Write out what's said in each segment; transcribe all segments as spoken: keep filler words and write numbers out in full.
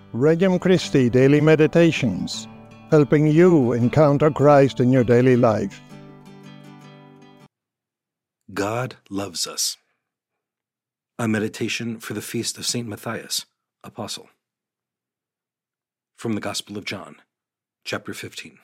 Regnum Christi Daily Meditations, helping you encounter Christ in your daily life. God loves us. A meditation for the feast of Saint Matthias, Apostle. From the Gospel of John, chapter fifteen.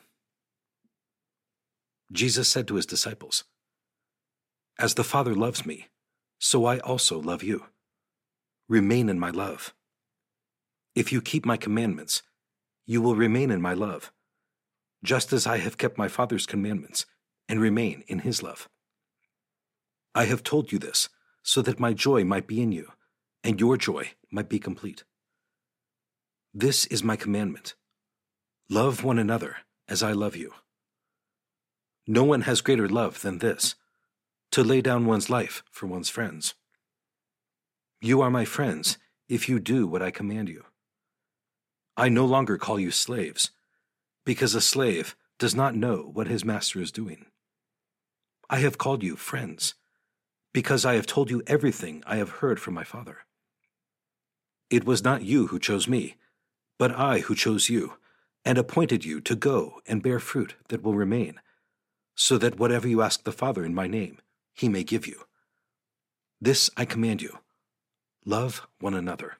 Jesus said to his disciples, "As the Father loves me, so I also love you. Remain in my love. If you keep my commandments, you will remain in my love, just as I have kept my Father's commandments and remain in his love. I have told you this so that my joy might be in you and your joy might be complete. This is my commandment: love one another as I love you. No one has greater love than this, to lay down one's life for one's friends. You are my friends if you do what I command you. I no longer call you slaves, because a slave does not know what his master is doing. I have called you friends, because I have told you everything I have heard from my Father. It was not you who chose me, but I who chose you, and appointed you to go and bear fruit that will remain, so that whatever you ask the Father in my name, he may give you. This I command you: love one another."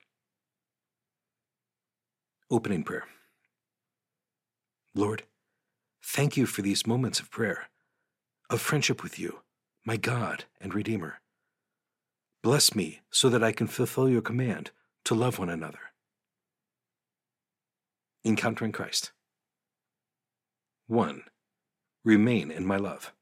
Opening prayer. Lord, thank you for these moments of prayer, of friendship with you, my God and Redeemer. Bless me so that I can fulfill your command to love one another. Encountering Christ. one. Remain in my love.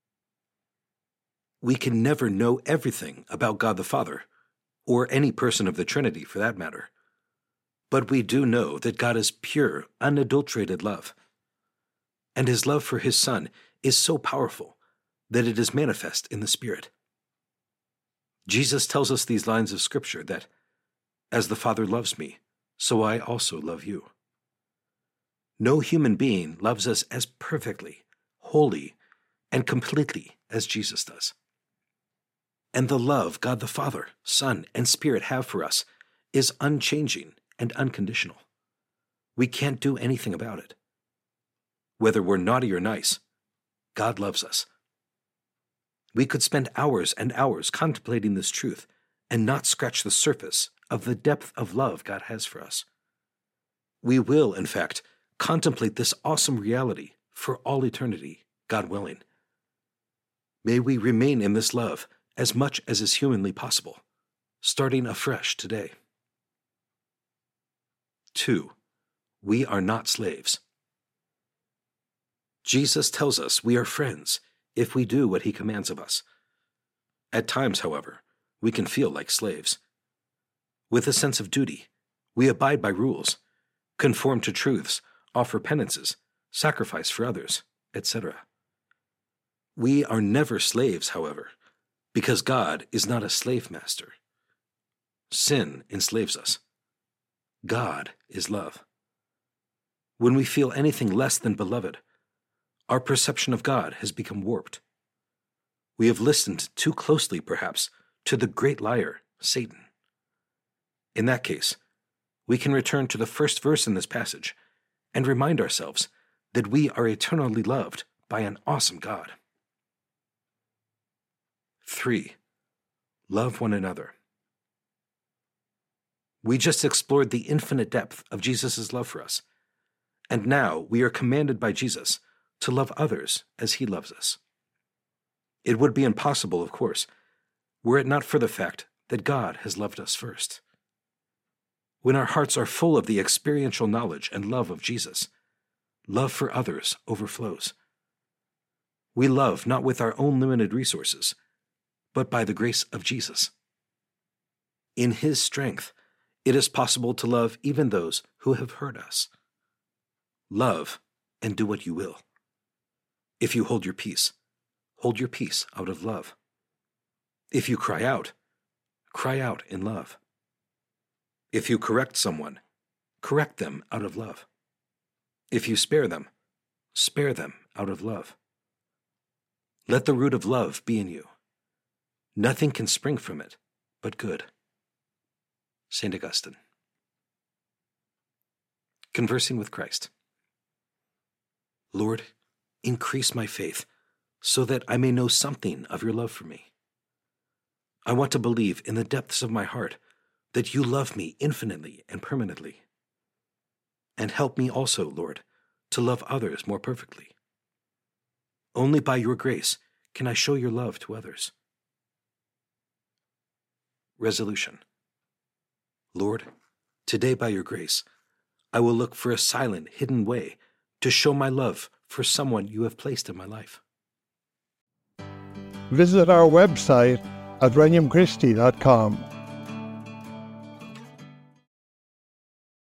We can never know everything about God the Father, or any person of the Trinity for that matter. But we do know that God is pure, unadulterated love. And his love for his Son is so powerful that it is manifest in the Spirit. Jesus tells us these lines of Scripture that, "As the Father loves me, so I also love you." No human being loves us as perfectly, wholly, and completely as Jesus does. And the love God the Father, Son, and Spirit have for us is unchanging and unconditional. We can't do anything about it. Whether we're naughty or nice, God loves us. We could spend hours and hours contemplating this truth and not scratch the surface of the depth of love God has for us. We will, in fact, contemplate this awesome reality for all eternity, God willing. May we remain in this love as much as is humanly possible, starting afresh today. Two. We are not slaves. Jesus tells us we are friends if we do what he commands of us. At times, however, we can feel like slaves. With a sense of duty, we abide by rules, conform to truths, offer penances, sacrifice for others, et cetera. We are never slaves, however, because God is not a slave master. Sin enslaves us. God is love. When we feel anything less than beloved, our perception of God has become warped. We have listened too closely, perhaps, to the great liar, Satan. In that case, we can return to the first verse in this passage and remind ourselves that we are eternally loved by an awesome God. Three. Love one another. We just explored the infinite depth of Jesus' love for us, and now we are commanded by Jesus to love others as he loves us. It would be impossible, of course, were it not for the fact that God has loved us first. When our hearts are full of the experiential knowledge and love of Jesus, love for others overflows. We love not with our own limited resources, but by the grace of Jesus. In his strength, it is possible to love even those who have hurt us. Love and do what you will. If you hold your peace, hold your peace out of love. If you cry out, cry out in love. If you correct someone, correct them out of love. If you spare them, spare them out of love. Let the root of love be in you. Nothing can spring from it but good. Saint Augustine. Conversing with Christ. Lord, increase my faith so that I may know something of your love for me. I want to believe in the depths of my heart that you love me infinitely and permanently. And help me also, Lord, to love others more perfectly. Only by your grace can I show your love to others. Resolution. Lord, today by your grace, I will look for a silent, hidden way to show my love for someone you have placed in my life. Visit our website at regnum christi dot com